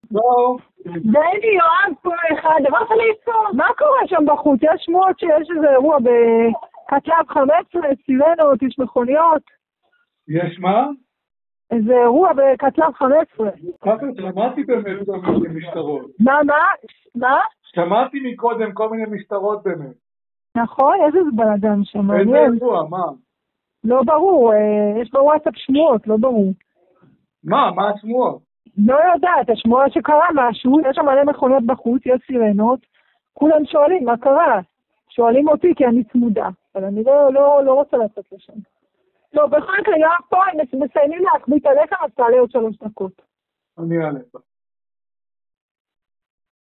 לא. דייני, יואב פה אחד, דבר חליצו, מה קורה שם בחוץ? יש שמועות שיש איזה אירוע בקטלב 15, סירנות, יש מכוניות. יש מה? איזה אירוע בקטלב 15. ככה שמעתי באמת כל מיני משטרות. מה? שמעתי מקודם כל מיני משטרות באמת. נכון, איזה בלאגן שם. איזה אירוע, מה? לא ברור, יש בוואטסאפ שמועות, לא ברור. מה השמועות? לא יודעת, השמועה שקרה משהו, יש שם מלא מכוניות בחוץ, יש סירנות, כולם שואלים מה קרה. שואלים אותי כי אני צמודה, אבל אני לא רוצה לצאת לשם. לא, בכל מקרה, יואב פה, הם מסיימים להחביט עליך, אז תעלה עוד 3 דקות. אני אעלה.